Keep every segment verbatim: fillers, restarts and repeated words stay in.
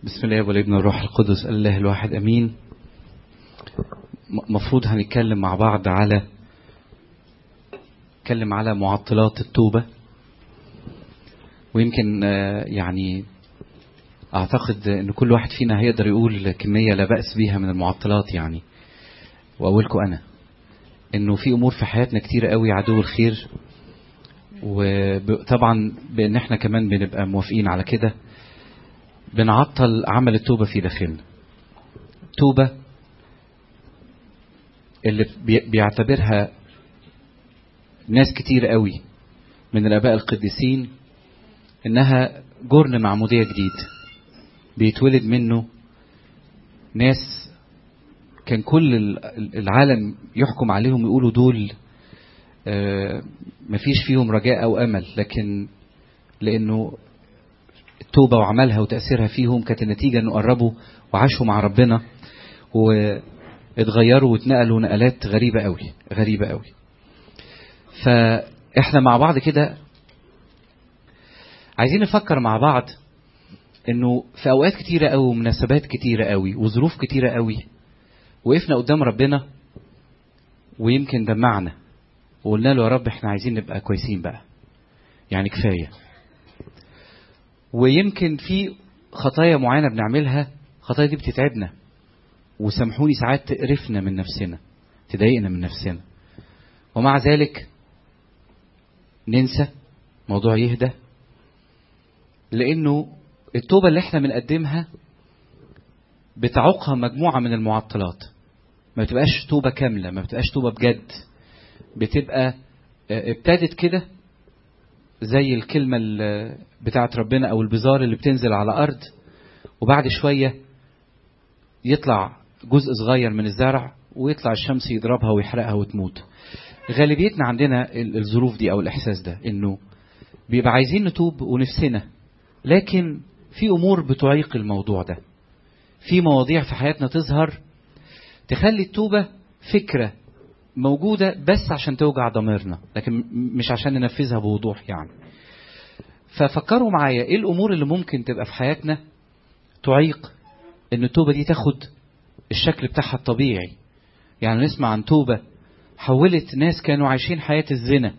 بسم الله والابن والروح القدس الله الواحد امين. مفروض هنتكلم مع بعض على نتكلم على معطلات التوبة، ويمكن يعني اعتقد ان كل واحد فينا هيقدر يقول كمية لا بأس بيها من المعطلات. يعني واقولكم انا انه في امور في حياتنا كتير قوي عدو الخير، وطبعا بان احنا كمان بنبقى موافقين على كده بنعطل عمل التوبة في داخلنا. توبة اللي بيعتبرها ناس كتير قوي من الآباء القديسين إنها جرن معمودية جديد بيتولد منه ناس كان كل العالم يحكم عليهم يقولوا دول مفيش فيهم رجاء أو أمل، لكن لأنه التوبة وعملها وتأثيرها فيهم كانت النتيجة أنه قربوا وعاشوا مع ربنا واتغيروا واتنقلوا نقلات غريبة قوي غريبة قوي. فإحنا مع بعض كده عايزين نفكر مع بعض أنه في أوقات كتيرة قوي ومناسبات كتيرة قوي وظروف كتيرة قوي وقفنا قدام ربنا ويمكن دمعنا وقلنا له يا رب احنا عايزين نبقى كويسين بقى، يعني كفاية. ويمكن في خطايا معينة بنعملها، خطايا دي بتتعبنا وسامحوني ساعات تقرفنا من نفسنا تضايقنا من نفسنا، ومع ذلك ننسى موضوع يهدى، لأنه التوبة اللي احنا بنقدمها بتعوقها مجموعة من المعطلات. ما بتبقاش توبة كاملة، ما بتبقاش توبة بجد، بتبقى ابتدت كده زي الكلمة بتاعت ربنا أو البزار اللي بتنزل على أرض، وبعد شوية يطلع جزء صغير من الزرع ويطلع الشمس يضربها ويحرقها وتموت. غالبيتنا عندنا الظروف دي أو الإحساس ده، إنه بيبقى عايزين نتوب ونفسنا، لكن في أمور بتعيق الموضوع ده. في مواضيع في حياتنا تظهر تخلي التوبة فكرة موجودة بس عشان توجع ضميرنا، لكن مش عشان ننفذها بوضوح يعني. ففكروا معايا ايه الامور اللي ممكن تبقى في حياتنا تعيق ان التوبة دي تاخد الشكل بتاعها الطبيعي. يعني نسمع عن توبة حولت ناس كانوا عايشين حياة الزنا،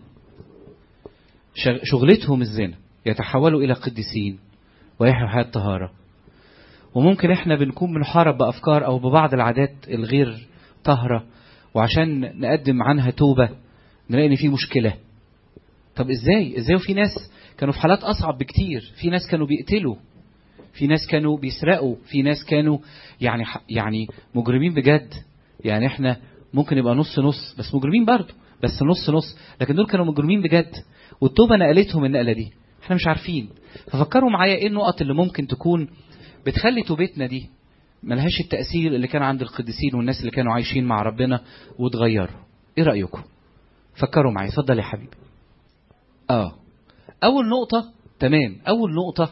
شغلتهم الزنا، يتحولوا الى قديسين ويحيوا حياة طهارة. وممكن احنا بنكون بنحارب بافكار او ببعض العادات الغير طاهرة، وعشان نقدم عنها توبة نلاقي ان في مشكلة. طب ازاي ازاي وفي ناس كانوا في حالات اصعب بكتير، في ناس كانوا بيقتلوا، في ناس كانوا بيسرقوا، في ناس كانوا يعني يعني مجرمين بجد. يعني احنا ممكن يبقى نص نص بس مجرمين برضه، بس نص نص، لكن دول كانوا مجرمين بجد، والتوبة نقلتهم النقلة دي احنا مش عارفين. ففكروا معايا ايه النقط اللي ممكن تكون بتخلي توبتنا دي ملهاش التأثير اللي كان عند القديسين والناس اللي كانوا عايشين مع ربنا وتغيروا. ايه رأيكم؟ فكروا معي. اتفضل يا حبيبي. اه اول نقطة، تمام، اول نقطة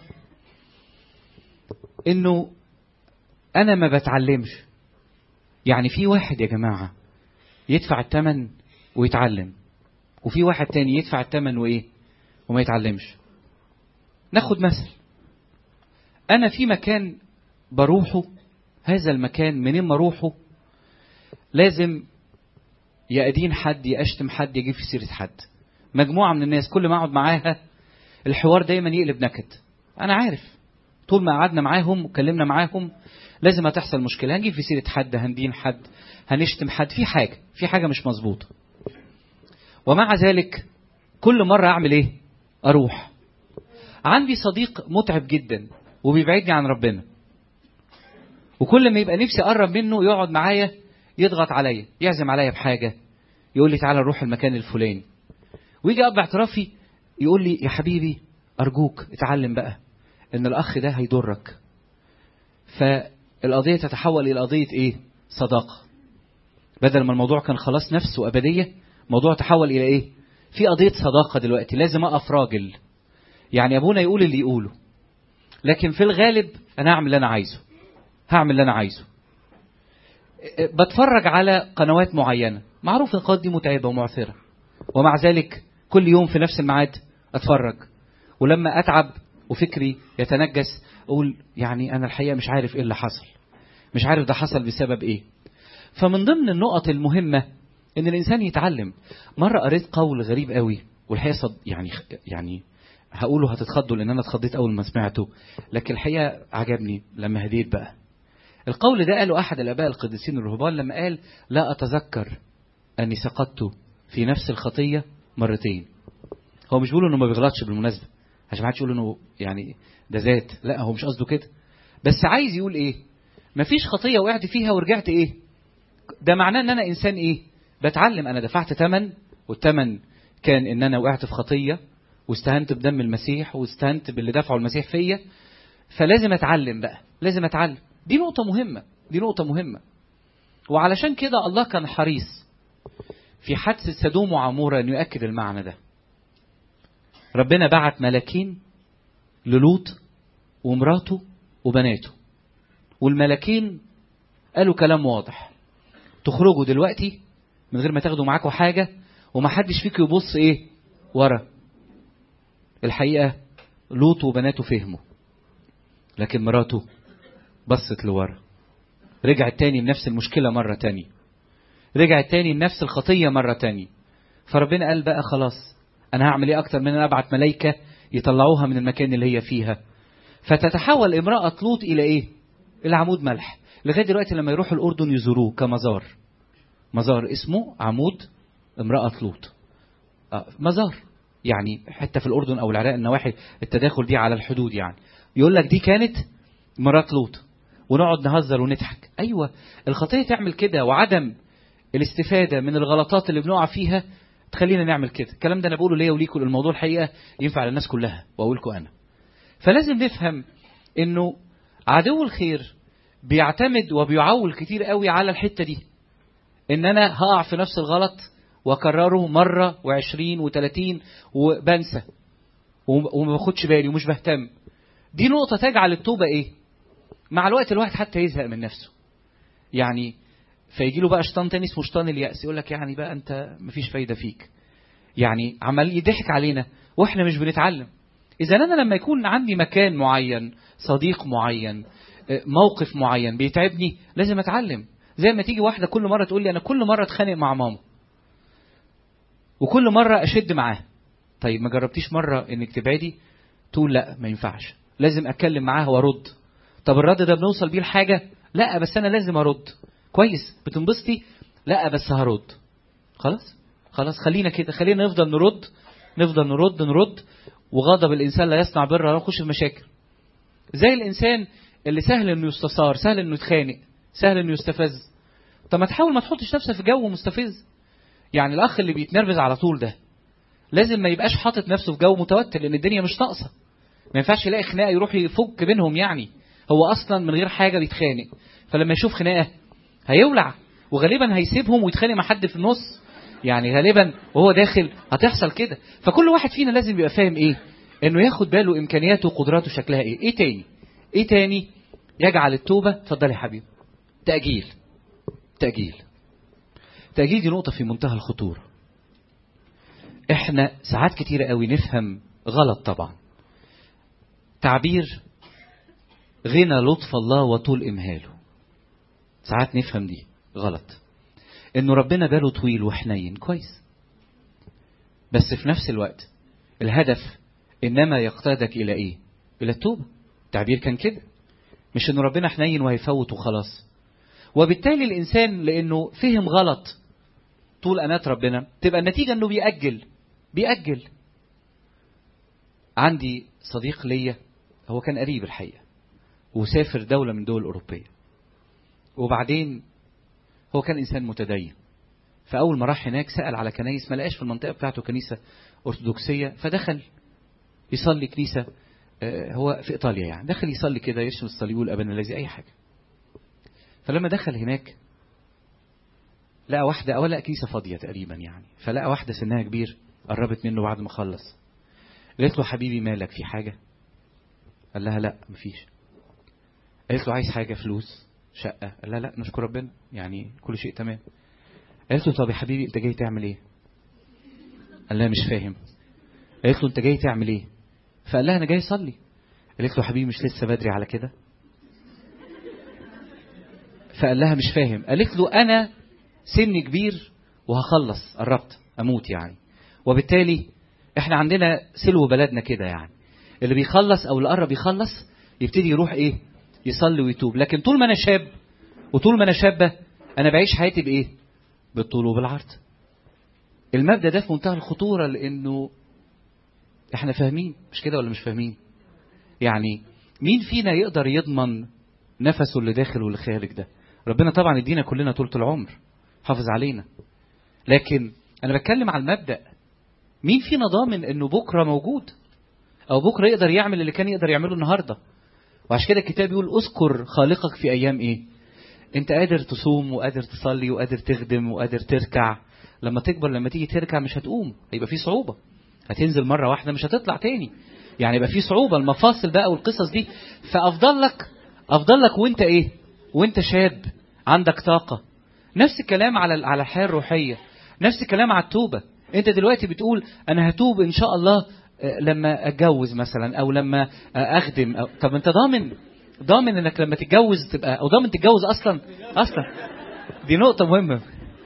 انه انا ما بتعلمش. يعني في واحد يا جماعة يدفع الثمن ويتعلم، وفي واحد تاني يدفع الثمن وايه وما يتعلمش. ناخد مثل، انا في مكان بروحه، هذا المكان منين ما اروحه لازم يا ادين حد، يا اشتم حد، يجيب في سيرة حد. مجموعة من الناس كل ما اقعد معاها الحوار دايما يقلب نكد. انا عارف طول ما قعدنا معاهم وكلمنا معاهم لازم هتحصل مشكلة، هنجيب في سيرة حد، هندين حد، هنشتم حد، في حاجة في حاجة مش مظبوطة. ومع ذلك كل مرة اعمل ايه؟ اروح. عندي صديق متعب جدا وبيبعدني عن ربنا، وكل ما يبقى نفسي اقرب منه يقعد معايا يضغط عليا، يعزم عليا بحاجة، يقول لي تعالى نروح المكان الفلاني، ويجي اب اعترافي يقول لي يا حبيبي ارجوك اتعلم بقى ان الاخ ده هيضرك. فالقضية تتحول الى قضية ايه؟ صداقة. بدل ما الموضوع كان خلاص نفس وابدية، موضوع تحول الى ايه؟ في قضية صداقة دلوقتي. لازم اقف راجل، يعني ابونا يقول اللي يقوله، لكن في الغالب انا هعمل اللي انا عايزه، هعمل اللي انا عايزه. بتفرج على قنوات معينة، معروف ان القنوات دي متعبة ومعثرة، ومع ذلك كل يوم في نفس الميعاد اتفرج، ولما اتعب وفكري يتنجس، اقول يعني انا الحقيقه مش عارف ايه اللي حصل، مش عارف ده حصل بسبب ايه. فمن ضمن النقط المهمه ان الانسان يتعلم. مره قريت قول غريب قوي، والحقيقه صد يعني يعني هقوله هتتخضوا لان انا اتخضيت اول ما سمعته، لكن الحقيقه عجبني لما هديت بقى. القول ده قاله احد الاباء القديسين الرهبان لما قال: لا اتذكر اني سقطت في نفس الخطيه مرتين. هو مش بيقول انه ما بيغلطش بالمناسبه، عشان ما حدش يقول انه يعني ده ذات، لا هو مش قصده كده، بس عايز يقول ايه؟ مفيش خطيه وقعت فيها ورجعت ايه؟ ده معناه ان انا انسان ايه؟ بتعلم. انا دفعت ثمن، والثمن كان ان انا وقعت في خطيه، واستهنت بدم المسيح، واستهنت باللي دفعه المسيح فيا، فلازم اتعلم بقى، لازم اتعلم. دي نقطه مهمه، دي نقطه مهمه. وعلشان كده الله كان حريص في حادثه سدوم وعموره انه يؤكد المعنى ده. ربنا بعت ملاكين للوط ومراته وبناته، والملاكين قالوا كلام واضح: تخرجوا دلوقتي من غير ما تاخدوا معاكم حاجة، ومحدش فيكم يبص ايه ورا. الحقيقة لوط وبناته فهموا، لكن مراته بصت لورا، رجعت تاني لنفس المشكلة مرة تانية، رجعت تاني لنفس الخطية مرة تانية. فربنا قال بقى خلاص، انا هعمل ايه اكتر من ان ابعت ملايكة يطلعوها من المكان اللي هي فيها. فتتحول امرأة لوط الى ايه؟ الى عمود ملح. لغاية دلوقتي لما يروحوا الاردن يزوروه كمزار، مزار اسمه عمود امرأة لوط. آه مزار يعني حتى في الاردن او العراق النواحي التداخل دي على الحدود، يعني يقول لك دي كانت مرات لوط، ونقعد نهزر ونضحك. ايوه الخطية تعمل كده، وعدم الاستفادة من الغلطات اللي بنقع فيها تخلينا نعمل كده. الكلام ده انا بقوله ليا وليكم، الموضوع الحقيقة ينفع للناس كلها واقولكم انا. فلازم نفهم انه عدو الخير بيعتمد وبيعول كتير قوي على الحتة دي، ان انا هقع في نفس الغلط واكرره مرة وعشرين وثلاثين وبنسى وما باخدش بالي ومش بهتم. دي نقطة تجعل التوبة ايه؟ مع الوقت الواحد حتى يزهق من نفسه، يعني فيجي له بقى شيطان تاني اسمه شيطان اليأس، يقول لك يعني بقى انت مفيش فايدة فيك، يعني عمال يضحك علينا واحنا مش بنتعلم. اذا انا لما يكون عندي مكان معين، صديق معين، موقف معين بيتعبني، لازم اتعلم. زي ما تيجي واحدة كل مرة تقول لي انا كل مرة اتخانق مع ماما وكل مرة اشد معاها. طيب ما جربتيش مرة انك تبعدي؟ تقول لا ما ينفعش، لازم اتكلم معاها وارد. طب الرد ده بنوصل بيه لحاجة؟ لا بس انا لازم ارد. كويس بتنبسطي؟ لا بس هرد. خلاص خلاص خلينا كده، خلينا نفضل نرد نفضل نرد نرد وغضب الانسان لا يصنع بر، نخش في مشاكل. زي الانسان اللي سهل انه يستثار، سهل انه يتخانق، سهل انه يستفز. طب ما تحاول ما تحطش نفسك في جو مستفز. يعني الاخ اللي بيتنرفز على طول ده لازم ما يبقاش حاطط نفسه في جو متوتر، لان الدنيا مش ناقصه. ما ينفعش يلاقي خناقه يروح يفك بينهم، يعني هو اصلا من غير حاجه بيتخانق، فلما يشوف خناقه هيولع، وغالبا هيسيبهم ويتخانق مع حد في النص، يعني غالبا وهو داخل هتحصل كده. فكل واحد فينا لازم يبقى فاهم ايه؟ انه ياخد باله امكانياته وقدراته شكلها ايه. ايه تاني؟ ايه تاني يجعل التوبه؟ اتفضل يا حبيبي. تأجيل. تأجيل. تأجيل دي نقطة في منتهى الخطورة. احنا ساعات كتيرة قوي نفهم غلط طبعا تعبير غنى لطف الله وطول امهاله. ساعات نفهم دي غلط، انه ربنا باله طويل وحنين، كويس، بس في نفس الوقت الهدف انما يقتادك الى ايه؟ الى التوبة. التعبير كان كده، مش انه ربنا حنين وهيفوت وخلاص. وبالتالي الانسان لانه فهم غلط طول انات ربنا، تبقى النتيجة انه بيأجل بيأجل. عندي صديق ليا، هو كان قريب الحقيقة، وسافر دولة من دول أوروبية، وبعدين هو كان إنسان متدين. فأول ما راح هناك سأل على كنايس، ما لقاش في المنطقة بتاعته كنيسة أرثوذكسية، فدخل يصلي كنيسة، هو في إيطاليا يعني، دخل يصلي كده يرسم الصليب والأبن الذي أي حاجة. فلما دخل هناك لقى واحدة، أو لقى كنيسة فاضية تقريبا يعني، فلقى واحدة سنها كبير قربت منه بعد ما خلص، قالت له حبيبي مالك في حاجة؟ قال لها لا مفيش. قالت له عايز حاجة؟ فلوس، شقة؟ قال لها لا نشكر ربنا يعني كل شيء تمام. قالت له طب يا حبيبي انت جاي تعمل ايه؟ قال لها مش فاهم. قالت له انت جاي تعمل ايه؟ فقال لها انا جاي اصلي. قالت له حبيبي مش لسه بدري على كده؟ فقال لها مش فاهم. قالت له انا سني كبير وهخلص، قربت اموت يعني، وبالتالي احنا عندنا سلو بلدنا كده يعني، اللي بيخلص او اللي قرب يخلص يبتدي يروح ايه يصلي ويتوب. لكن طول ما انا شاب وطول ما انا شابه انا بعيش حياتي بايه؟ بالطول وبالعرض. المبدأ ده في منتهى الخطورة، لانه احنا فاهمين مش كده ولا مش فاهمين؟ يعني مين فينا يقدر يضمن نفسه اللي داخل واللي خارج ده؟ ربنا طبعا يدينا كلنا طولة العمر، حافظ علينا، لكن انا بتكلم على المبدأ. مين فينا ضامن انه بكرة موجود، او بكرة يقدر يعمل اللي كان يقدر يعمله النهاردة؟ وعشان كده الكتاب يقول اذكر خالقك في ايام ايه؟ انت قادر تصوم وقادر تصلي وقادر تخدم وقادر تركع. لما تكبر لما تيجي تركع مش هتقوم، هيبقى في صعوبة، هتنزل مرة واحدة مش هتطلع تاني، يعني يبقى في صعوبة، المفاصل بقى والقصص دي. فافضل لك افضل لك وانت ايه؟ وانت شاب عندك طاقة. نفس الكلام على على الحياة الروحية، نفس الكلام على التوبة. انت دلوقتي بتقول انا هتوب ان شاء الله لما اتجوز مثلا، او لما اخدم أو... طب انت ضامن ضامن انك لما تتجوز تبقى، او ضامن تتجوز اصلا اصلا دي نقطة مهمة.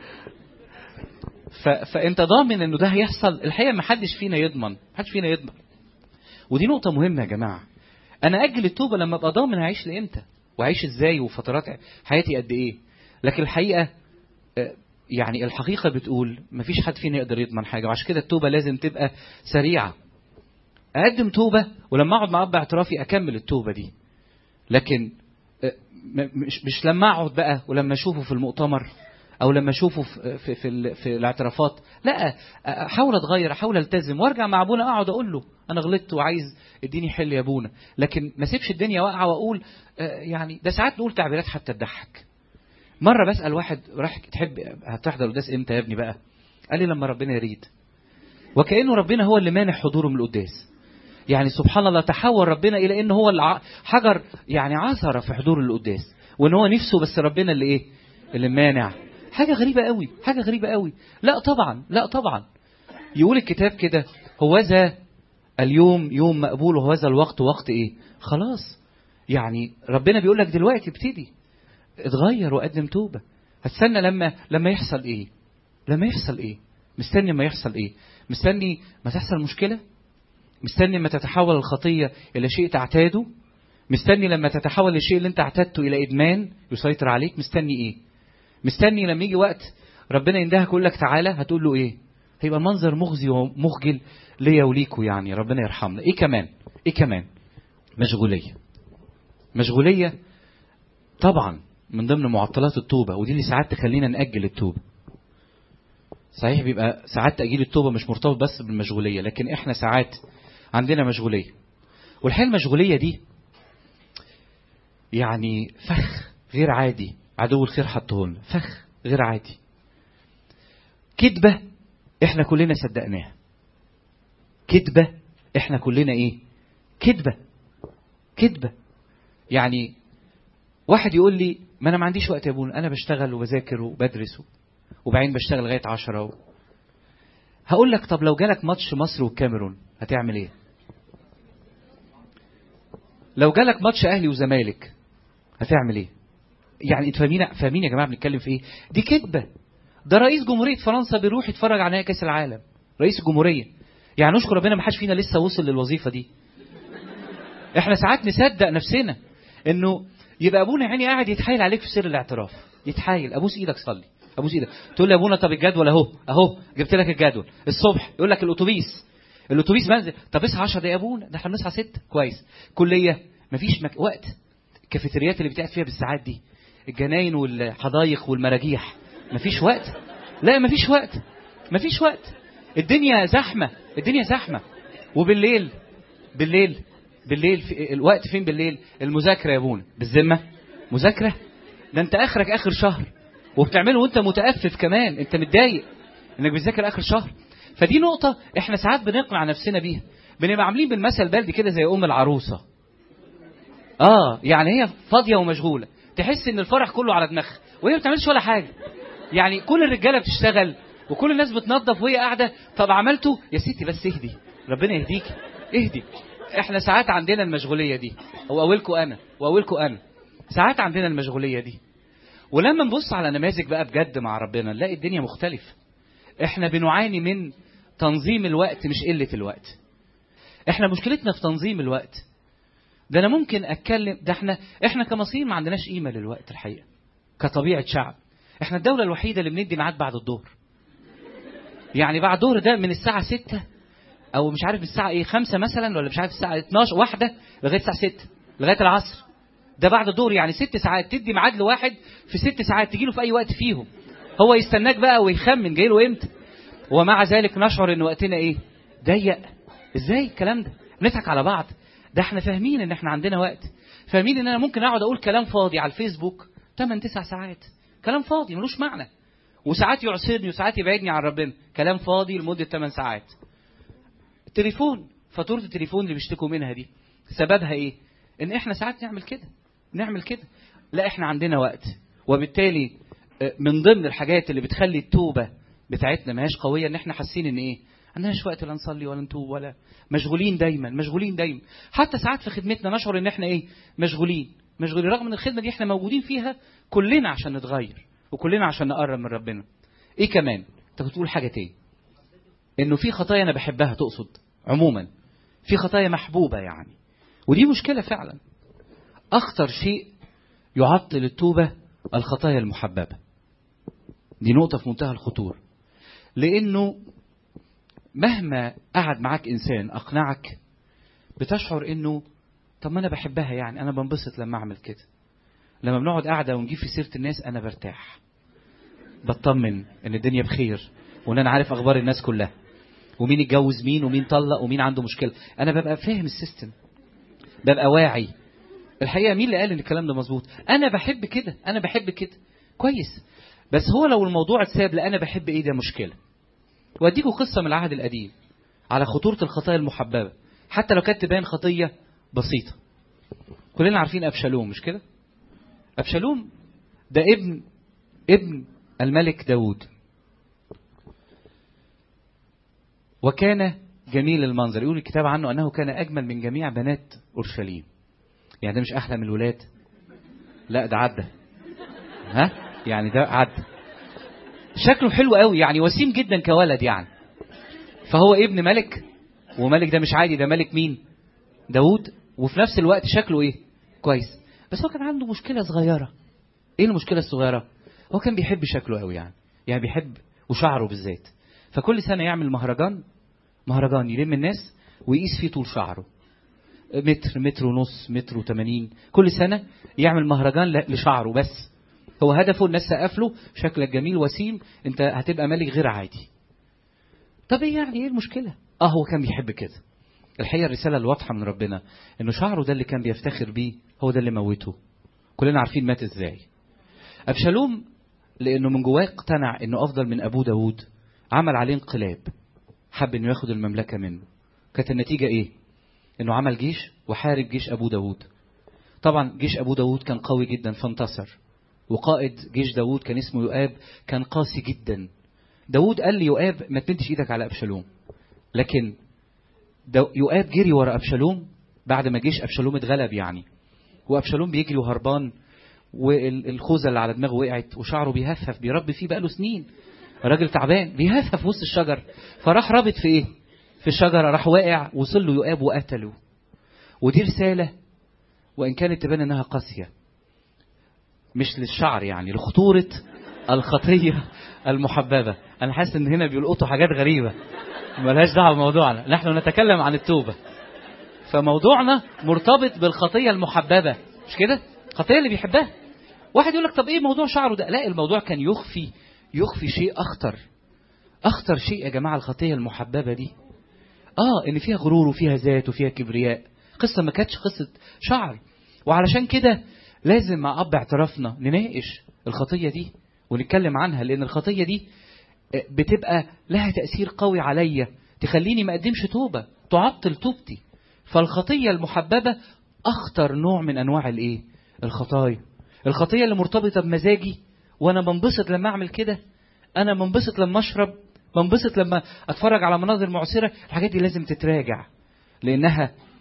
ف... فانت ضامن انه ده هيحصل؟ الحقيقة ما حدش فينا يضمن، ما حدش فينا يضمن. ودي نقطة مهمة يا جماعة. انا اجل التوبة لما ابقى ضامن هعيش لامتى وعيش ازاي وفترات حياتي قد ايه. لكن الحقيقة يعني الحقيقة بتقول مفيش حد فينا يقدر يضمن حاجة، وعشان كده التوبة لازم تبقى سريعة. اقدم توبة ولما اقعد مع اب اعترافي اكمل التوبة دي، لكن مش مش لما اقعد بقى ولما اشوفه في المؤتمر او لما اشوفه في في في, في الاعترافات. لا، احاول اتغير، احاول التزم، وارجع مع ابونا اقعد اقول له انا غلطت وعايز اديني حل يا ابونا. لكن ما سيبش الدنيا واقعه واقول يعني ده ساعات نقول تعبيرات حتى تضحك. مره بسال واحد راح تحب هتحضر القداس امتى يا ابني بقى؟ قال لي لما ربنا يريد. وكانه ربنا هو اللي مانع حضوره من القداس. يعني سبحان الله تحول ربنا الى ان هو حجر يعني عثره في حضور القداس، وان هو نفسه بس ربنا اللي ايه اللي مانع. حاجه غريبه قوي، حاجه غريبه قوي. لا طبعا لا طبعا. يقول الكتاب كده هوذا اليوم يوم مقبول وهوذا الوقت وقت ايه خلاص. يعني ربنا بيقول لك دلوقتي ابتدي اتغير وقدم توبه. هتستنى لما لما يحصل ايه؟ لما يحصل ايه؟ مستني ما يحصل ايه؟ مستني ما تحصل مشكله؟ مستني لما تتحول الخطية إلى شيء تعتاده؟ مستني لما تتحول الشيء اللي انت اعتدته إلى إدمان يسيطر عليك؟ مستني إيه؟ مستني لما يجي وقت ربنا يندهك يقول لك تعالى هتقول له إيه؟ هيبقى المنظر مخزي ومخجل ليا وليكوا، يعني ربنا يرحمنا. إيه كمان؟ إيه كمان؟ مشغولية. مشغولية طبعا من ضمن معطلات التوبة، ودي اللي ساعات تخلينا نأجل التوبة. صحيح بيبقى ساعات تأجيل التوبة مش مرتبط بس بالمشغولية، لكن احنا ساعات عندنا مشغولية، والحقيقة المشغولية دي يعني فخ غير عادي عدو الخير حطهن، فخ غير عادي. كذبة احنا كلنا صدقناها، كذبة احنا كلنا ايه كذبة كذبة. يعني واحد يقول لي ما انا ما عنديش وقت يا ابونا، انا بشتغل وبذاكر وبدرس وبعدين بشتغل لغاية عشرة و... هقول لك طب لو جالك ماتش مصر والكاميرون هتعمل ايه؟ لو جالك ماتش اهلي وزمالك هتعمل ايه؟ يعني انتوا فاهمين فاهمين يا جماعه بنتكلم في ايه؟ دي كذبه. ده رئيس جمهوريه فرنسا بيروح يتفرج على نهائي كاس العالم، رئيس الجمهوريه. يعني نشكر ربنا ما حدش فينا لسه وصل للوظيفه دي. احنا ساعات نصدق نفسنا انه يبقى ابونا يعني قاعد يتحايل عليك في سر الاعتراف، يتحايل ابوس ايدك صلي، ابوس ايدك. تقول لي يا ابونا طب الجدول اهو اهو جبت لك الجدول. الصبح يقول لك الاتوبيس الاتوبيس منزل، طب اصحى عشرة دقايق يا ابونا، ده احنا بنصحى ستة كويس. كليه مفيش مك... وقت. الكافيتريات اللي بتقعد فيها بالساعات دي، الجناين والحدايق والمراجيح، مفيش وقت. لا مفيش وقت، مفيش وقت. الدنيا زحمه، الدنيا زحمه. وبالليل بالليل بالليل في الوقت فين بالليل؟ المذاكره يا ابونا، بالذمه مذاكره؟ ده انت اخرك اخر شهر وبتعمله وانت متأفف كمان، انت متضايق انك بتذاكر اخر شهر. فدي نقطة احنا ساعات بنقنع نفسنا بيها، بنبقى عاملين بالمثل بلدي كده زي ام العروسة. اه يعني هي فاضية ومشغولة، تحس ان الفرح كله على دماغها وهي ما بتعملش ولا حاجة. يعني كل الرجالة بتشتغل وكل الناس بتنظف وهي قاعدة. طب عملته يا ستي بس اهدي، ربنا يهديك، اهدي. احنا ساعات عندنا المشغوليه دي، واولكم انا واولكم انا ساعات عندنا المشغوليه دي. ولما نبص على نماذج بقى بجد مع ربنا نلاقي الدنيا مختلفه. احنا بنعاني من تنظيم الوقت مش قله الوقت. احنا مشكلتنا في تنظيم الوقت. ده انا ممكن اتكلم، ده احنا احنا كمصريين ما عندناش قيمه للوقت الحقيقه كطبيعه شعب. احنا الدوله الوحيده اللي بندي ميعاد بعد الظهر. يعني بعد الظهر ده من الساعه ستة او مش عارف الساعه ايه خمسة مثلا، ولا مش عارف الساعه اتناشر واحدة لغايه الساعه ستة لغايه العصر. ده بعد الظهر، يعني ست ساعات تدي ميعاد لواحد في ست ساعات تجي له في اي وقت فيهم. هو يستناك بقى ويخمن جاي له امتى. ومع ذلك نشعر ان وقتنا ايه؟ ضيق. ازاي الكلام ده؟ بنضحك على بعض. ده احنا فاهمين ان احنا عندنا وقت، فاهمين ان انا ممكن اقعد اقول كلام فاضي على الفيسبوك ثمانية تسعة ساعات، كلام فاضي ملوش معنى، وساعات يعصرني وساعات يبعدني عن ربنا، كلام فاضي لمده ثمانية ساعات. التليفون، فاتوره التليفون اللي بيشتكوا منها دي سببها ايه؟ ان احنا ساعات نعمل كده نعمل كده لا احنا عندنا وقت. وبالتالي من ضمن الحاجات اللي بتخلي التوبه بتاعتنا ما هياش قويه ان احنا حاسين ان ايه؟ عندناش وقت لا نصلي ولا نتوب ولا مشغولين دايما مشغولين دايما. حتى ساعات في خدمتنا نشعر ان احنا ايه؟ مشغولين مشغولين رغم ان الخدمه دي احنا موجودين فيها كلنا عشان نتغير وكلنا عشان نقرب من ربنا. ايه كمان؟ انت كنت تقول حاجه تاني، انه في خطايا انا بحبها، تقصد عموما في خطايا محبوبه يعني، ودي مشكله فعلا. اخطر شيء يعطل التوبه الخطايا المحببه. دي نقطه في منتهى الخطوره، لانه مهما قعد معاك إنسان أقنعك بتشعر إنه طب ما أنا بحبها، يعني أنا بنبسط لما أعمل كده. لما بنقعد قاعدة ونجيب في سيرة الناس أنا برتاح، بطمن إن الدنيا بخير وإن أنا عارف أخبار الناس كلها ومين اتجوز مين ومين طلق ومين عنده مشكلة. أنا ببقى فاهم السيستم، ببقى واعي. الحقيقة مين اللي قال إن الكلام ده مظبوط؟ أنا بحب كده، أنا بحب كده كويس. بس هو لو الموضوع اتساب لأنا بحب إيه ده مشكلة. واديكوا قصة من العهد القديم على خطورة الخطايا المحببة حتى لو كانت تبان خطية بسيطة. كلنا عارفين أبشالوم مش كده؟ أبشالوم ده ابن ابن الملك داود، وكان جميل المنظر. يقول الكتاب عنه أنه كان أجمل من جميع بنات أورشليم. يعني ده مش أحلى من الولاد، لا ده عدى، ها يعني ده عدى. شكله حلو قوي يعني، وسيم جدا كولد يعني. فهو ابن ملك، وملك ده مش عادي، ده ملك مين؟ داود. وفي نفس الوقت شكله ايه؟ كويس. بس هو كان عنده مشكلة صغيرة. ايه المشكلة الصغيرة؟ هو كان بيحب شكله قوي يعني يعني بيحب وشعره بالذات. فكل سنة يعمل مهرجان مهرجان يلم الناس ويقيس فيه طول شعره، متر متر ونص متر وثمانين. كل سنة يعمل مهرجان لشعره بس. هو هدفه الناس سقف له شكلك جميل وسيم، انت هتبقى ملك غير عادي. طب ايه يعني ايه المشكلة؟ اه هو كان بيحب كده. الحقيقة الرسالة الواضحة من ربنا انه شعره ده اللي كان بيفتخر بيه هو ده اللي موته. كلنا عارفين مات ازاي. أبشالوم لانه من جواه اقتنع انه افضل من ابوه داود، عمل عليه انقلاب، حب انه ياخد المملكة منه. كانت النتيجة ايه؟ انه عمل جيش وحارب جيش ابو داود. طبعا جيش ابو داود كان قوي جدا فانتصر، وقائد جيش داود كان اسمه يؤاب، كان قاسي جدا. داود قال لي يؤاب ما تمدش ايدك على أبشالوم، لكن يؤاب جري ورا أبشالوم بعد ما جيش أبشالوم اتغلب يعني، وأبشالوم بيجري وهربان، والخوذة اللي على دماغه وقعت وشعره بيهفف، بيربي فيه بقاله سنين، راجل تعبان بيهفف وسط الشجر. فراح رابط في ايه؟ في الشجرة، راح واقع، وصل له يؤاب وقتله. ودي رسالة وإن كانت تبان انها قاسية، مش للشعر يعني، لخطورة الخطية المحببة. أنا حاسس إن هنا بيلقطوا حاجات غريبة ملهاش دعوة بموضوعنا. نحن نتكلم عن التوبة، فموضوعنا مرتبط بالخطية المحببة مش كده؟ الخطية اللي بيحبها. واحد يقول لك طب إيه موضوع شعره ده؟ لا، الموضوع كان يخفي يخفي شيء أخطر. أخطر شيء يا جماعة الخطية المحببة دي، آه إن فيها غرور وفيها ذات وفيها كبرياء. قصة ما كانتش قصة شعر. وعلشان كده لازم مع أب اعترافنا نناقش الخطية دي ونتكلم عنها، لأن الخطية دي بتبقى لها تأثير قوي عليا، تخليني ما أقدمش توبة، تعطل توبتي. فالخطية المحببة أخطر نوع من أنواع الإيه؟ الخطايا. الخطية اللي مرتبطة بمزاجي، وأنا بنبسط لما أعمل كده، أنا بنبسط لما أشرب، بنبسط لما أتفرج على مناظر معسرة. الحاجات دي لازم تتراجع، لأنها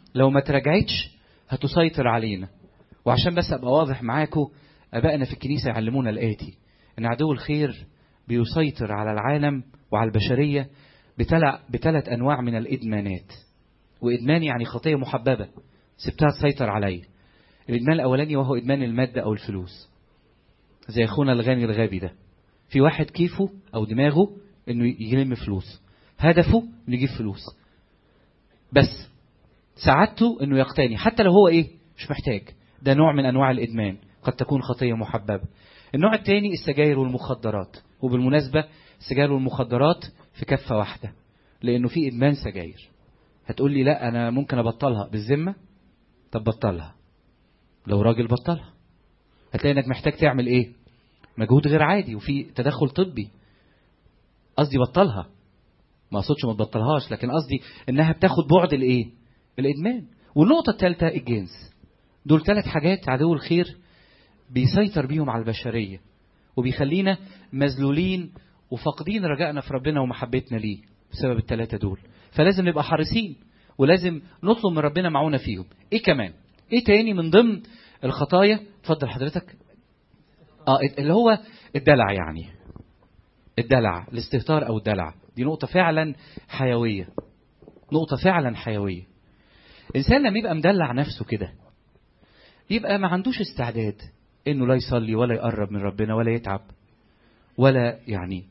لو ما تراجعتش هتسيطر علينا. وعشان بس ابقى واضح معاكم، ابائنا في الكنيسه يعلمونا الاتي: ان عدو الخير بيسيطر على العالم وعلى البشريه بثلاث انواع من الادمانات. وادمان يعني خطيه محببه سبتها تسيطر عليا. الادمان الاولاني وهو ادمان الماده او الفلوس، زي اخونا الغني الغبي ده. في واحد كيفه او دماغه انه يلم فلوس، هدفه انه يجيب فلوس، بس سعادته انه يقتني حتى لو هو ايه مش محتاج. ده نوع من انواع الادمان، قد تكون خطيه محببه. النوع الثاني السجاير والمخدرات. وبالمناسبه السجاير والمخدرات في كفه واحده، لانه في ادمان سجاير. هتقول لي لا انا ممكن ابطلها بالذمه. طب بطلها، لو راجل بطلها. هتلاقي انك محتاج تعمل ايه؟ مجهود غير عادي وفي تدخل طبي. قصدي بطلها، ما اقصدش ما تبطلهاش، لكن قصدي انها بتاخد بعد الايه؟ الادمان. والنقطه الثالثه الجنس. دول ثلاث حاجات عدو الخير بيسيطر بيهم على البشريه، وبيخلينا مذلولين وفاقدين رجائنا في ربنا ومحبتنا ليه بسبب الثلاثه دول. فلازم نبقى حريصين، ولازم نطلب من ربنا معونه فيهم. ايه كمان؟ ايه تاني من ضمن الخطايا؟ اتفضل حضرتك. اه اللي هو الدلع. يعني الدلع، الاستهتار او الدلع، دي نقطه فعلا حيويه، نقطه فعلا حيويه. الانسان لما يبقى مدلع نفسه كده يبقى ما عندوش استعداد انه لا يصلي ولا يقرب من ربنا ولا يتعب ولا يعني.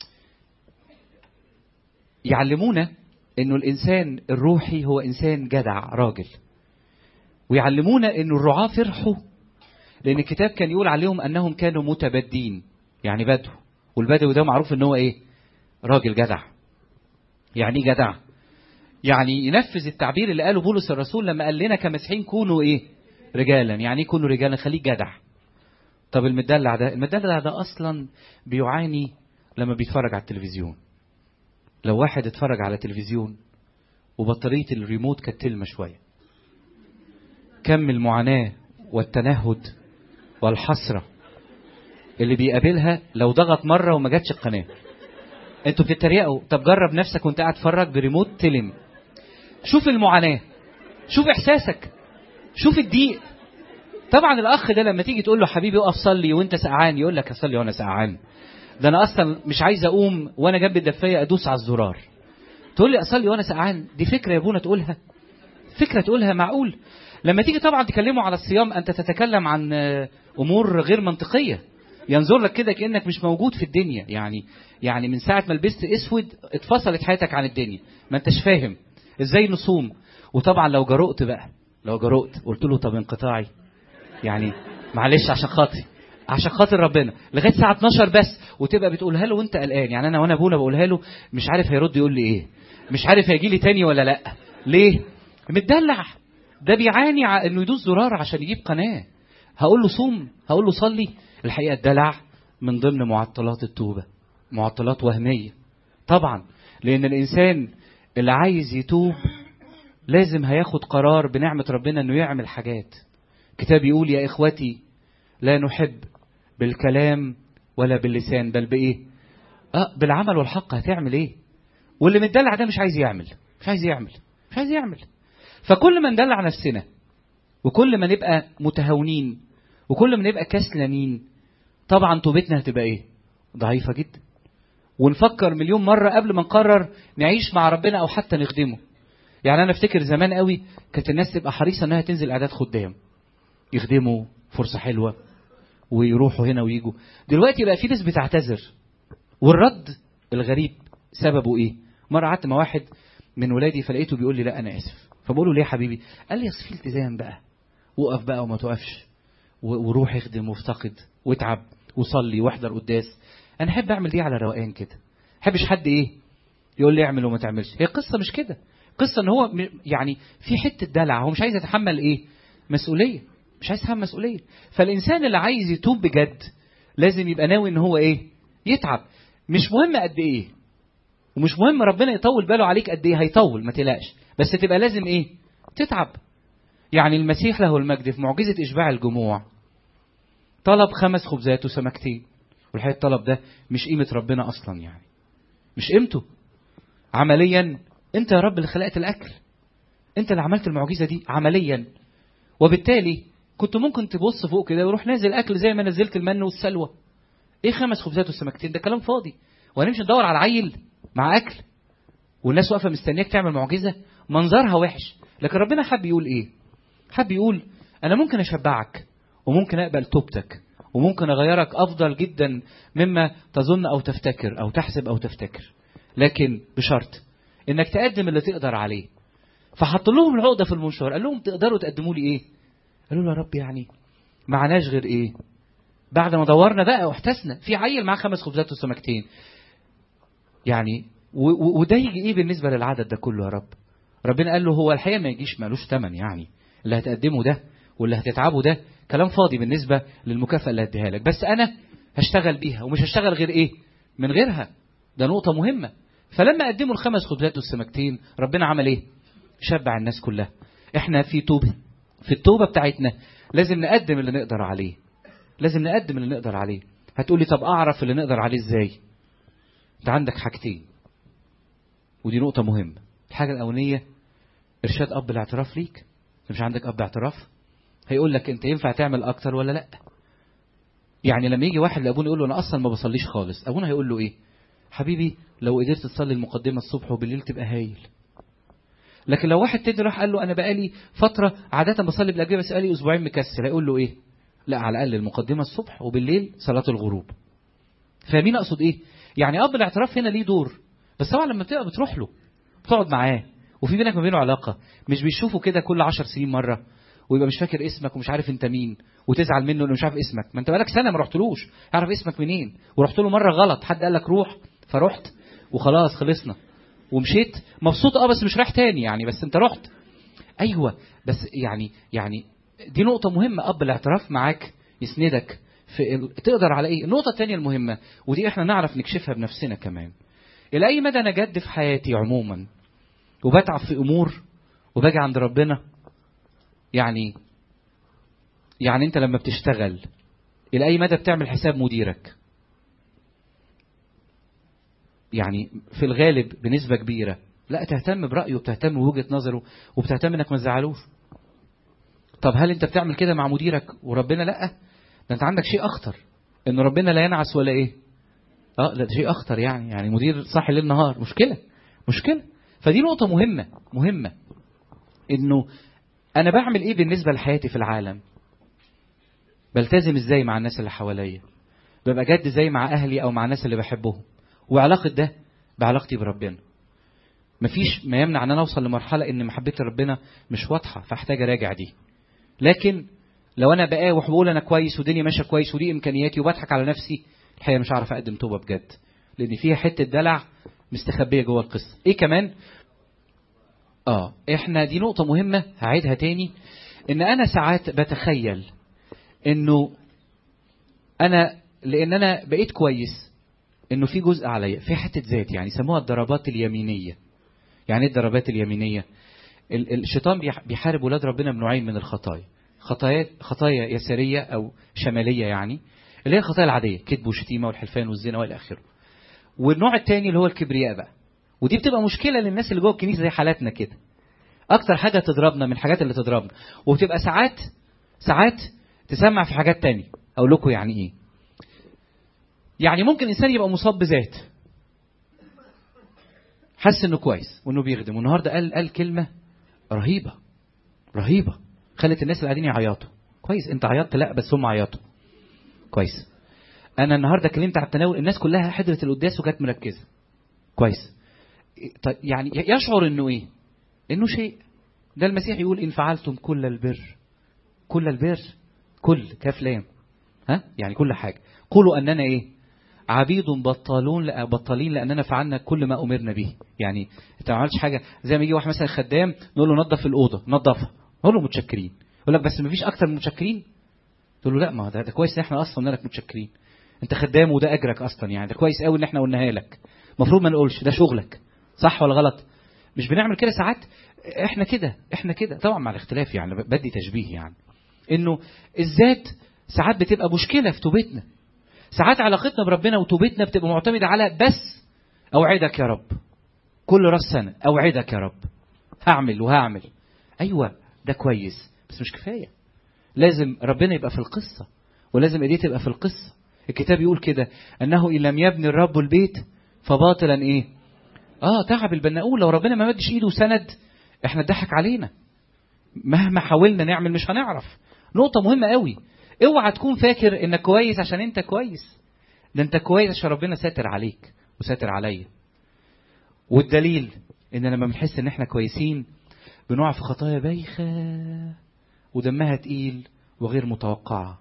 يعلمونا انه الانسان الروحي هو انسان جدع راجل، ويعلمونا انه الرعاة فرحوا لان الكتاب كان يقول عليهم انهم كانوا متبدين، يعني بدو. والبدو ده معروف ان هو ايه؟ راجل جدع. يعني ايه جدع؟ يعني ينفذ التعبير اللي قاله بولس الرسول لما قال لنا كمسيحيين كونوا ايه؟ رجالا. يعني ايه كونوا رجالا؟ خليك جدع. طب المدلع ده، المدلع ده اصلا بيعاني لما بيتفرج على التلفزيون. لو واحد اتفرج على تلفزيون وبطارية الريموت كانت تلمة شوية، كم المعاناة والتنهد والحسرة اللي بيقابلها لو ضغط مرة وما جاتش القناة. انتوا بتتريقوا، طب جرب نفسك وانت قاعد تتفرج بريموت تلم. شوف المعاناة، شوف احساسك، شوف الضيق. طبعا الاخ ده لما تيجي تقول له حبيبي اقف صلي وانت سقعان، يقول لك اصلي وانا سقعان؟ ده انا اصلا مش عايز اقوم وانا جنب الدفايه ادوس على الزرار. تقول لي اصلي وانا سقعان؟ دي فكره يا ابونا تقولها؟ فكره تقولها؟ معقول؟ لما تيجي طبعا تكلموا على الصيام انت تتكلم عن امور غير منطقيه. ينظر لك كده كانك مش موجود في الدنيا. يعني يعني من ساعه ما لبست اسود اتفصلت حياتك عن الدنيا، ما انتش فاهم ازاي نصوم. وطبعا لو جرؤت بقى، لو جرؤت قلت له طب انقطاعي، يعني معلش عشان خاطري، عشان خاطر ربنا لغايه الساعه اتناشر بس، وتبقى بتقولها له وانت قلقان. يعني انا وانا ابونا بقولها له مش عارف هيرد يقول لي ايه، مش عارف هيجي لي تاني ولا لا. ليه؟ متدلع. ده بيعاني ع... انه يدوس زرار عشان يجيب قناه. هقول له صوم، هقول له صلي. الحقيقه الدلع من ضمن معطلات التوبه، معطلات وهميه طبعا. لان الانسان اللي عايز يتوب لازم هياخد قرار بنعمه ربنا انه يعمل حاجات. كتاب يقول يا إخوتي لا نحب بالكلام ولا باللسان بل بإيه؟ آه بالعمل والحق. هتعمل إيه؟ واللي متدلع ده مش عايز يعمل، مش عايز يعمل، مش عايز يعمل. فكل ما ندلع نفسنا، وكل ما نبقى متهاونين، وكل ما نبقى كسلانين، طبعا توبتنا هتبقى إيه؟ ضعيفة جدا. ونفكر مليون مرة قبل ما نقرر نعيش مع ربنا أو حتى نخدمه. يعني أنا افتكر زمان قوي كانت الناس تبقى حريصة أنها تنزل إعداد خدام يخدموا، فرصة حلوة، ويروحوا هنا ويجوا. دلوقتي بقى في ناس بتعتذر، والرد الغريب سببه ايه؟ مرة قعدت مع واحد من ولادي فلقيته بيقول لي لا انا اسف. فبقول له ليه يا حبيبي؟ قال لي اصل في التزام بقى، وقف بقى وما توقفش، وروح اخدم وافتقد واتعب وصلي واحضر قداس. انا احب اعمل دي على روقان كده، احبش حد ايه يقول لي اعمل وما تعملش. هي قصة مش كده، قصة ان هو يعني في حتة دلع، هو مش عايز يتحمل ايه؟ مسؤولية، مش عايز يتحمل مسؤولية. فالإنسان اللي عايز يتوب بجد لازم يبقى ناوي إن هو إيه؟ يتعب. مش مهم قد إيه، ومش مهم ربنا يطول باله عليك قد إيه، هيطول ما تلاقش، بس تبقى لازم إيه؟ تتعب. يعني المسيح له المجد في معجزة إشباع الجموع طلب خمس خبزات وسمكتين، والحقيقة الطلب ده مش قيمة ربنا أصلا، يعني مش قيمته عمليا. أنت يا رب اللي خلقت الأكل، انت اللي عملت المعجزة دي عمليا. وبالتالي كنت ممكن تبص فوق كده ويروح نازل اكل زي ما نزلت المن والسلوى. ايه خمس خبزات والسمكتين؟ ده كلام فاضي. وهنمشي ندور على عيل مع اكل والناس واقفه مستنياك تعمل معجزه؟ منظرها وحش. لكن ربنا حب يقول ايه؟ حب يقول انا ممكن اشبعك وممكن اقبل توبتك وممكن اغيرك افضل جدا مما تظن او تفتكر او تحسب او تفتكر، لكن بشرط انك تقدم اللي تقدر عليه. فحط لهم العقده في المنشار، قال لهم تقدروا تقدموا لي ايه؟ قالوا له يا رب يعني معناش غير ايه؟ بعد ما دورنا بقى واحتسنا في عيل معاه خمس خبزات وسمكتين يعني، وده يجي ايه بالنسبه للعدد ده كله يا رب؟ ربنا قال له هو الحقيقه ما يجيش مالوش ثمن، يعني اللي هتقدمه ده واللي هتتعبه ده كلام فاضي بالنسبه للمكافاه اللي هديها لك، بس انا هشتغل بيها ومش هشتغل غير ايه من غيرها. ده نقطه مهمه. فلما قدموا الخمس خبزات والسمكتين ربنا عمل ايه؟ شبع الناس كلها. احنا في توبه، في التوبه بتاعتنا لازم نقدم اللي نقدر عليه، لازم نقدم اللي نقدر عليه. هتقولي طب اعرف اللي نقدر عليه ازاي؟ انت عندك حاجتين ودي نقطة مهمة. الحاجة الأولانية إرشاد أب الاعتراف ليك. انت مش عندك أب اعتراف هيقول لك أنت ينفع تعمل أكتر ولا لأ. يعني لما يجي واحد لأبونا يقول له أنا أصلا ما بصليش خالص، أبونا هيقول له إيه؟ حبيبي لو قدرت تصلي المقدمة الصبح وبالليل تبقى هايل. لكن لو واحد تاني راح قال له أنا بقالي فترة عادة بصلي بالأجبية بس بقالي أسبوعين مكسل، هيقول له إيه؟ لا على الأقل المقدمة الصبح وبالليل صلاة الغروب. فاهمين أقصد إيه؟ يعني أب الاعتراف هنا ليه دور، بس طبعا لما بتبقى بتروح له بتقعد معاه وفي بينك وبينه علاقة، مش بيشوفه كده كل عشر سنين مرة ويبقى مش فاكر اسمك ومش عارف انت مين وتزعل منه انه مش عارف اسمك. ما انت بقالك سنة ما رحتلوش، يعرف اسمك منين؟ ورحت له مرة غلط، حد قال لك روح فرحت وخلاص خلصنا ومشيت مبسوط اه بس مش رايح تاني يعني، بس انت رحت. ايوه بس يعني يعني دي نقطة مهمة. اب الاعتراف معاك يسندك في ال... تقدر على ايه. النقطة الثانية المهمة ودي احنا نعرف نكشفها بنفسنا كمان، الى اي مدى انا جد في حياتي عموما وبتعب في امور وباجي عند ربنا. يعني يعني انت لما بتشتغل الى اي مدى بتعمل حساب مديرك؟ يعني في الغالب بنسبة كبيرة لا تهتم برأيه وبتهتم بوجهة نظره وبتهتم انك ما تزعلوش. طب هل انت بتعمل كده مع مديرك وربنا لا؟ ده انت عندك شيء اخطر، ان ربنا لا ينعس ولا ايه؟ اه ده شيء اخطر يعني يعني مدير صاحي ليل نهار، مشكلة مشكلة. فدي نقطة مهمة مهمة، انه انا بعمل ايه بالنسبة لحياتي في العالم؟ بلتزم ازاي مع الناس اللي حواليا؟ ببقى جد ازاي مع اهلي او مع الناس اللي بحبهم؟ وعلاقة ده بعلاقتي بربنا. مفيش ما يمنع ان انا اوصل لمرحلة ان محبتي لربنا مش واضحة فاحتاج اراجع دي. لكن لو انا بقاوح وبقول انا كويس ودنيا ماشيه كويس ودي امكانياتي وبضحك على نفسي، الحقيقه مش هعرف اقدم توبه بجد، لان فيها حته دلع مستخبيه جوه القصه. ايه كمان؟ اه احنا دي نقطه مهمه هعيدها تاني، ان انا ساعات بتخيل انه انا لان انا بقيت كويس انه في جزء عليا في حته ذات، يعني سموها الضربات اليمينيه. يعني ايه الضربات اليمينيه؟ الشيطان بيحارب ولاد ربنا بنوعين من الخطايا، خطايا خطايا يساريه او شماليه، يعني اللي هي الخطايا العاديه، كذب وشتيمه والحلفان والزنا والى اخره. والنوع الثاني اللي هو الكبرياء بقى، ودي بتبقى مشكله للناس اللي جوه الكنيسه زي حالاتنا كده. اكتر حاجه تضربنا من الحاجات اللي تضربنا، وبتبقى ساعات ساعات تسمع في حاجات تانية. اقول لكم يعني ايه؟ يعني ممكن انسان يبقى مصاب بذات، حس انه كويس وانه بيخدم، والنهارده قال قال كلمه رهيبه رهيبه خلت الناس اللي قاعدين يعيطوا. كويس انت عيطت؟ لا بس هم عيطوا. كويس. انا النهارده كلمت على التناول الناس كلها حضرت القداس وكانت مركزه. كويس. طيب يعني يشعر انه ايه؟ انه شيء. ده المسيح يقول ان فعلتم كل البر، كل البر كل كاف لام، ها يعني كل حاجه، قولوا اننا ايه؟ عبيد بطالون لا بطالين لاننا فعلنا كل ما امرنا به. يعني انت ما عملتش حاجه. زي ما يجي واحد مثلا خدام نقول له نظف الاوضه، نظفها، نقول له متشكرين، يقول لك بس ما فيش اكتر من متشكرين. تقول له لا ما ده, ده كويس ان احنا اصلا قلنا لك متشكرين، انت خدام وده اجرك اصلا، يعني ده كويس قوي ان احنا قلناها لك، المفروض ما نقولش، ده شغلك. صح ولا غلط؟ مش بنعمل كده ساعات؟ احنا كده احنا كده طبعا مع الاختلاف، يعني بدي تشبيه، يعني انه الذات ساعات بتبقى مشكله في توبتنا. ساعات علاقتنا بربنا وتوبتنا بتبقى معتمده على بس اوعدك يا رب كل راس سنه، اوعدك يا رب هعمل وهعمل. ايوه ده كويس بس مش كفايه، لازم ربنا يبقى في القصه، ولازم ايديه تبقى في القصه. الكتاب يقول كده انه ان لم يبني الرب البيت فباطلا ايه؟ اه تعب البناؤون. لو ربنا ما مدش ايده وسند احنا اتضحك علينا، مهما حاولنا نعمل مش هنعرف. نقطه مهمه قوي، اوعى تكون فاكر انك كويس عشان انت كويس، ده انت كويس عشان ربنا ساتر عليك وساتر عليا. والدليل ان لما بنحس ان احنا كويسين بنقع في خطايا بايخه ودمها تقيل وغير متوقعه،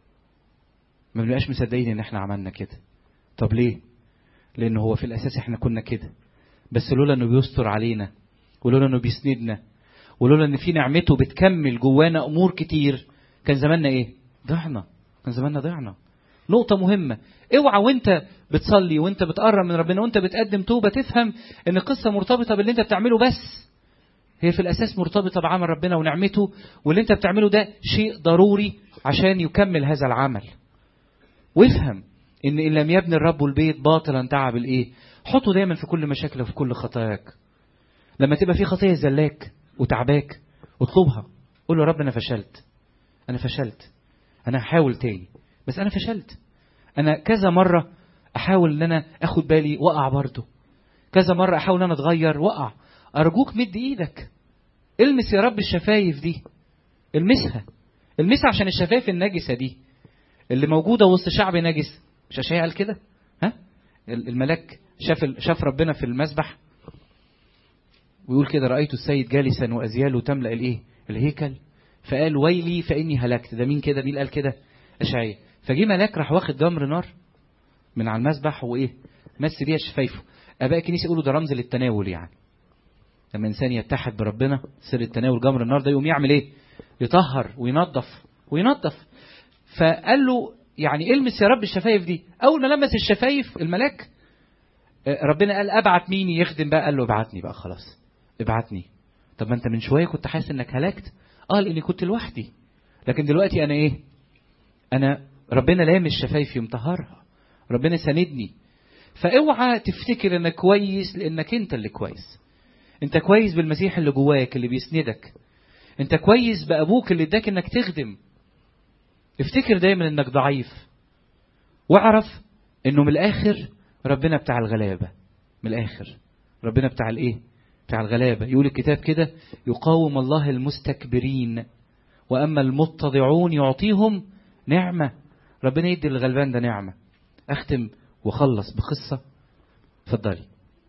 ما بنبقاش مصدقين ان احنا عملنا كده. طب ليه؟ لان هو في الاساس احنا كنا كده، بس لولا انه بيستر علينا، ولولا انه بيسندنا، ولولا ان في نعمته بتكمل جوانا امور كتير، كان زماننا ايه؟ ضعنا، كان زماننا ضعنا. نقطة مهمة، اوعى وانت بتصلي وانت بتقرب من ربنا وانت بتقدم توبة تفهم ان القصة مرتبطة باللي انت بتعمله، بس هي في الاساس مرتبطة بعمل ربنا ونعمته، واللي انت بتعمله ده شيء ضروري عشان يكمل هذا العمل. وافهم ان ان لم يبني الرب البيت باطلا تعب الايه. حطه دايما في كل مشاكل وفي كل خطاياك. لما تبقى في خطية زلاك وتعباك اطلبها، قول له رب انا فشلت، انا فشلت، انا هحاول تاني بس انا فشلت، انا كذا مرة احاول ان انا اخد بالي وقع برضه، كذا مرة احاول ان انا اتغير وقع. ارجوك مد ايدك، المس يا رب الشفايف دي، المسها، المسها عشان الشفايف النجسة دي اللي موجودة وسط شعب نجس. مش أشياء قال كده؟ ها؟ الملاك شاف شاف ربنا في المسبح ويقول كده رأيت السيد جالسا وأزياله تملأ الايه؟ الهيكل، فقال ويلي فإني هلكت. ده مين كده؟ مين قال كده؟ أشعياء. فجي ملاك راح واخد جمر نار من على المسبح وايه؟ مس بيها شفايفه. اباء الكنيسه يقولوا ده رمز للتناول، يعني لما انسان يتحد بربنا سر التناول جمر النار ده يقوم يعمل ايه؟ يطهر وينظف وينظف. فقال له يعني المس يا رب الشفايف دي. اول ما لمس الشفايف الملاك ربنا قال ابعت مين يخدم بقى؟ قال له ابعتني بقى خلاص، ابعتني. طب ما انت من شويه كنت حاسس انك هلكت. قال اني كنت لوحدي، لكن دلوقتي انا ايه؟ انا ربنا لامس شفايفي ومطهرها، ربنا ساندني. فاوعى تفتكر انك كويس لانك انت اللي كويس. انت كويس بالمسيح اللي جواك اللي بيسندك، انت كويس بابوك اللي اداك انك تخدم. افتكر دايما انك ضعيف، واعرف انه من الاخر ربنا بتاع الغلابة. من الاخر ربنا بتاع الايه؟ بتاع الغلابة. يقول الكتاب كده يقاوم الله المستكبرين واما المتضعون يعطيهم نعمة. ربنا يدي الغلبان ده نعمة. اختم وخلص بقصة. اتفضلي.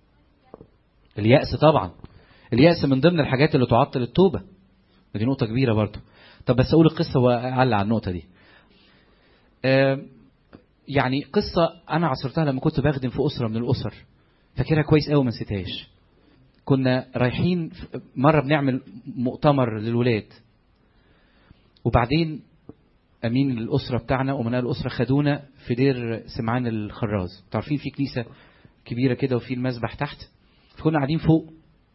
اليأس طبعا، اليأس من ضمن الحاجات اللي تعطل التوبة، دي نقطة كبيرة برضو. طب بس اقول القصة واعلق على النقطة دي. آه يعني قصة انا عصرتها لما كنت بخدم في اسرة من الاسر، فاكرها كويس قوي ما نسيتهاش. كنا رايحين مرة بنعمل مؤتمر للولاد، وبعدين امين الاسرة بتاعنا ومنال الاسرة خدونا في دير سمعان الخراز. تعرفين في كنيسة كبيرة كده وفي المسبح تحت، فكنا قاعدين فوق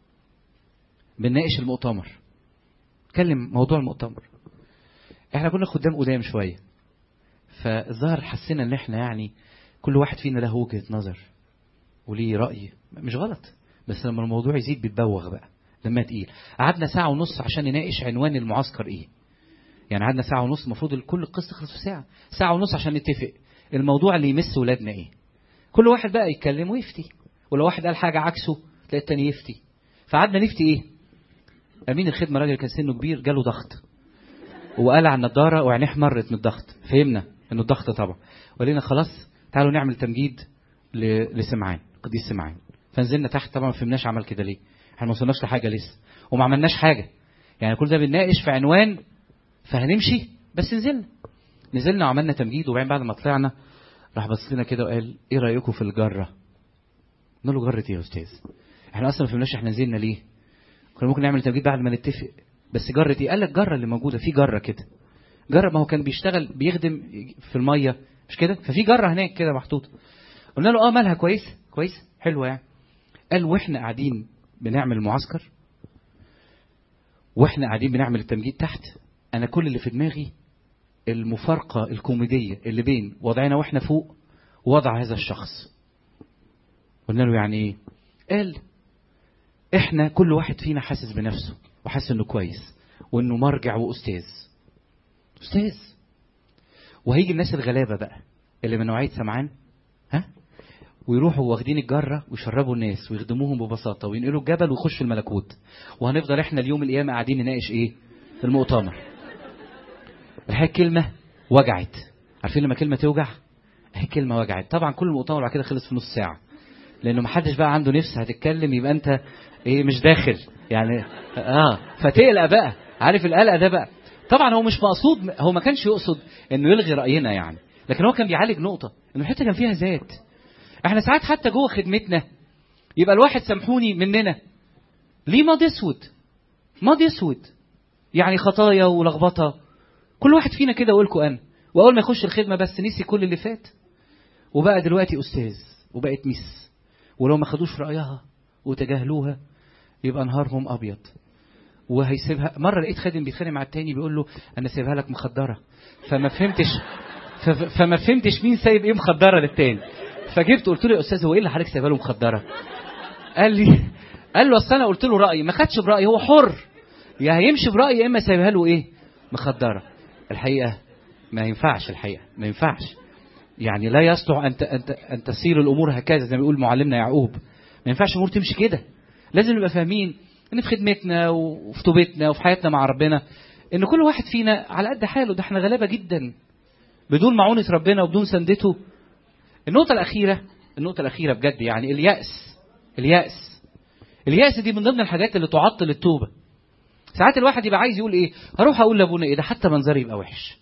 بنناقش المؤتمر، نتكلم موضوع المؤتمر. احنا كنا خدام قدام شوية، فالظاهر حسينا ان احنا يعني كل واحد فينا له وجهة نظر وليه رأي، مش غلط، بس لما الموضوع يزيد بيتبوغ بقى لما تقيل. قعدنا ساعة ونص عشان نناقش عنوان المعسكر ايه. يعني قعدنا ساعة ونص، المفروض كل القصة تخلص في ساعة، ساعة ونص عشان نتفق الموضوع اللي يمس ولادنا ايه. كل واحد بقى يتكلم ويفتي، ولو واحد قال حاجة عكسه تلاقي التاني يفتي. فقعدنا نفتي ايه. امين الخدمة راجل كان سنه كبير جاله ضغط وقلع النضارة وعينيه احمرت من الضغط، فهمنا انه الضغط طبعا، وقالنا خلاص تعالوا نعمل تمجيد لسمعان قديس سمعان. فنزلنا تحت، طبعا ما فهمناش عمل كده ليه، احنا ما وصلناش لحاجة لسه وما عملناش حاجة، يعني كل ده بنناقش في عنوان فهنمشي. بس نزلنا نزلنا وعملنا تمجيد. وبعدين بعد ما طلعنا راح بص لنا كده وقال ايه رأيكم في الجرة؟ قلنا له جرة ايه يا استاذ؟ احنا اصلا ما فهمناش احنا نزلنا ليه، كنا ممكن نعمل تمجيد بعد ما نتفق. بس جرة ايه؟ قال لك جرة اللي موجودة في جرة كده، جرة ما هو كان بيشتغل بيخدم في المية مش كده، ففي جرة هناك كده محطوطة. قلنا له اه مالها؟ كويس كويس حلوة يعني. قال واحنا قاعدين بنعمل المعسكر واحنا قاعدين بنعمل التمجيد تحت، انا كل اللي في دماغي المفارقة الكوميدية اللي بين وضعنا واحنا فوق ووضع هذا الشخص. قلنا له يعني ايه؟ قال احنا كل واحد فينا حاسس بنفسه وحاسس انه كويس وانه مرجع واستاذ استاذ. وهيجي الناس الغلابه بقى اللي من نوعيه سمعان، ها، ويروحوا واخدين الجره ويشربوا الناس ويخدموهم ببساطه وينقلوا الجبل ويخشوا الملكوت، وهنفضل احنا اليوم القيامه قاعدين نناقش ايه في المؤتمر. الحقيقه كلمه وجعت. عارفين لما كلمه توجع؟ هي كلمه وجعت. طبعا كل المؤتمر بعد كده خلص في نص ساعه، لانه ما حدش بقى عنده نفس هتتكلم، يبقى انت ايه مش داخل يعني. اه فتقلق بقى، عارف القلق ده بقى. طبعا هو مش مقصود، هو ما كانش يقصد انه يلغي راينا يعني، لكن هو كان بيعالج نقطه انه الحته كان فيها ذات. احنا ساعات حتى جوه خدمتنا يبقى الواحد سامحوني مننا ليه ماضي اسود، ماضي اسود يعني خطايا ولخبطه. كل واحد فينا كده اقول لكم انا، واول ما يخش الخدمه بس نسي كل اللي فات، وبقى دلوقتي استاذ وبقت ميس، ولو ما خدوش رايها وتجاهلوها يبقى نهارهم ابيض. وهيسيبها. مره لقيت خادم بيتخانق مع التاني بيقول له انا سيبها لك مخدره، فما فهمتش فما فهمتش مين سايب ايه مخدره للتاني. فجبت قلت له يا استاذ هو ايه اللي حضرتك سايبها له مخدره؟ قال لي قال له اصل انا قلت له رايي، ما خدش برايي، هو حر يا هيمشي برايي يا اما سايبها له ايه مخدره. الحقيقه ما ينفعش، الحقيقه ما ينفعش يعني. لا يصلح ان ان ان تسير الامور هكذا زي ما بيقول معلمنا يعقوب. ما ينفعش الامور تمشي كده. لازم نبقى فاهمين ان في خدمتنا وفي توبتنا وفي حياتنا مع ربنا ان كل واحد فينا على قد حاله. ده احنا غلابه جدا بدون معونه ربنا وبدون سندته. النقطه الاخيره النقطه الاخيره بجد يعني اليأس. اليأس اليأس دي من ضمن الحاجات اللي تعطل التوبه. ساعات الواحد يبقى عايز يقول ايه، هروح اقول لابونا ايه ده حتى منظري يبقى وحش،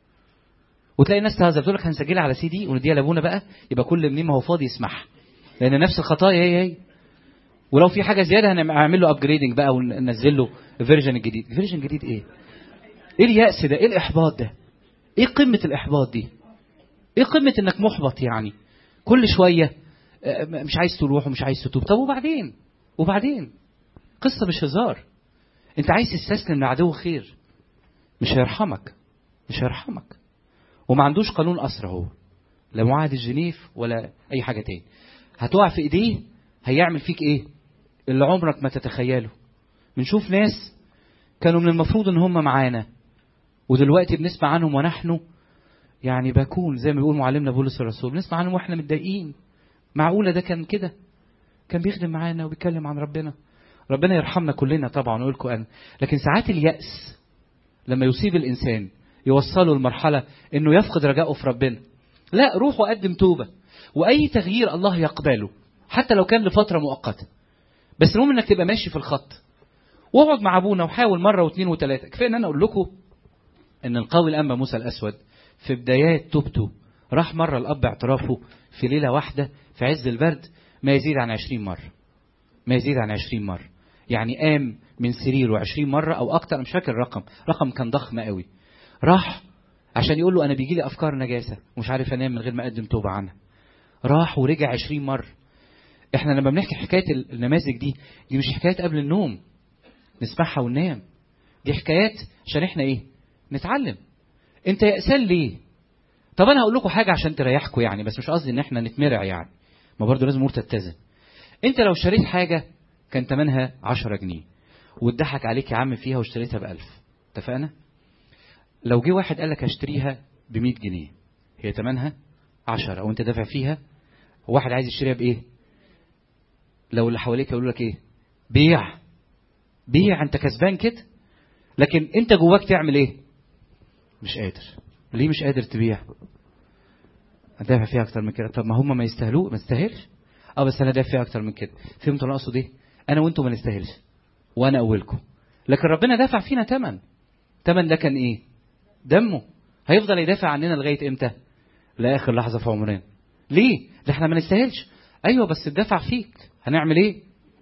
وتلاقي الناس تهزر تقول لك هنسجلها على سي دي ونديها لابونا بقى يبقى كل منين ما هو فاضي يسمعها، لان نفس الخطايا هي هي. ولو في حاجه زياده هنعمل له ابجريدنج بقى وننزل له فيرجن الجديد. فيرجن جديد ايه؟ ايه اليأس ده؟ ايه الاحباط ده؟ ايه قمه الاحباط دي؟ ايه قمه انك محبط يعني كل شويه مش عايز تروح ومش عايز تتوب؟ طب وبعدين وبعدين قصه مش هزار. انت عايز تستسلم لعدو خير مش هيرحمك، مش هيرحمك. وما عندوش قانون أسرة، هو لا معاهدة جنيف ولا أي حاجة تاني. هتقع في إيديه هيعمل فيك إيه اللي عمرك ما تتخيله. بنشوف ناس كانوا من المفروض إن هم معانا ودلوقتي بنسمع عنهم ونحن يعني باكون زي ما بيقول معلمنا بولس الرسول، بنسمع عنهم وإحنا متضايقين. معقولة ده كان كده؟ كان بيخدم معانا وبيتكلم عن ربنا. ربنا يرحمنا كلنا طبعا ويقول لكم أنا. لكن ساعات اليأس لما يصيب الإنسان يوصله لمرحلة إنه يفقد رجائه في ربنا. لا، روح وقدم توبة، وأي تغيير الله يقبله حتى لو كان لفترة مؤقتة. بس المهم إنك تبقى ماشي في الخط. واقعد مع أبونا وحاول مرة واثنين وثلاثة. كفاية إن أنا أقول لكم إن القاضي الأنبا موسى الأسود في بدايات توبته راح مرة الأب اعترافه في ليلة واحدة في عز البرد ما يزيد عن عشرين مرة. ما يزيد عن عشرين مرة يعني قام من سريره عشرين مرة أو أكتر، مش فاكر الرقم، رقم كان ضخم قوي. راح عشان يقول له أنا بيجي لي أفكار نجاسة ومش عارف أنام من غير ما أقدم توبة عنها. راح ورجع عشرين مرة. إحنا لما بنحكي حكاية النماذج دي دي مش حكايات قبل النوم نسمعها وننام، دي حكايات عشان إحنا إيه نتعلم. أنت يأسان ليه؟ طب أنا هقول لكم حاجة عشان تريحكم يعني، بس مش قصدي إن إحنا نتمرع يعني، ما برضو لازم أمور تتزن. أنت لو شريت حاجة كان تمنها عشرة جنيه واتضحك عليك يا عم فيها واشتريتها بألف، اتفقنا؟ لو جه واحد قال لك هشتريها بمية جنيه هي تمنها عشرة وانت دافع فيها، وواحد عايز يشتريها بايه؟ لو اللي حواليك يقولوا لك ايه؟ بيع بيع، انت كسبان كده. لكن انت جواك تعمل ايه؟ مش قادر. ليه مش قادر تبيع؟ دافع فيها اكتر من كده. طب ما هم ما يستاهلوا، ما يستاهلش. اه بس انا دافع فيها اكتر من كده. فهمتوا انا اقصد ايه؟ انا وانتم ما نستاهلش وانا اولكم، لكن ربنا دافع فينا ثمن. ثمن ده كان ايه؟ دمه. هيفضل يدافع عننا لغايه امتى؟ لاخر لحظه في عمرنا. ليه؟ ده احنا ما نستاهلش. ايوه بس الدفع فيك، هنعمل ايه؟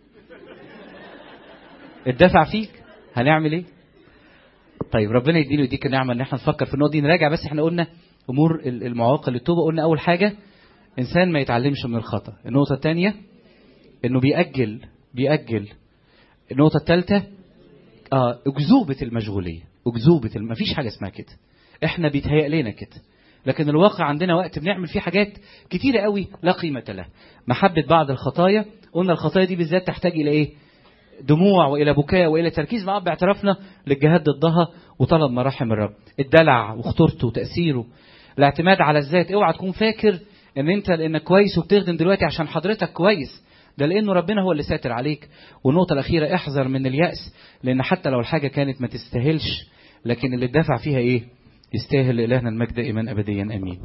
الدفع فيك هنعمل ايه؟ طيب ربنا يديله يديك النعمه ان احنا نفكر في النقطه دي. نراجع بس، احنا قلنا امور المعوقه للتوبه. قلنا اول حاجه انسان ما يتعلمش من الخطا. النقطه الثانيه انه بيأجل بيأجل النقطه الثالثه اه اكذوبه المشغوليه. اكذوبه الم... مفيش حاجه اسمها كده، احنا بيتهيأ لنا كده، لكن الواقع عندنا وقت بنعمل فيه حاجات كتيره قوي لا قيمه لها. محبه بعض الخطايا، قلنا الخطايا دي بالذات تحتاج الى ايه؟ دموع وإلى بكاء وإلى تركيز مع باعترافنا للجهاد ضدها وطلب مراحم الرب. الدلع وخطورته وتأثيره، الاعتماد على الذات. اوعى تكون فاكر ان انت لانك كويس وبتخدم دلوقتي عشان حضرتك كويس، ده لانه ربنا هو اللي ساتر عليك. والنقطة الأخيرة، احذر من اليأس، لان حتى لو الحاجة كانت ما تستاهلش، لكن اللي دفع فيها ايه؟ يستاهل. لإلهنا المجد دائما أبديا آمين.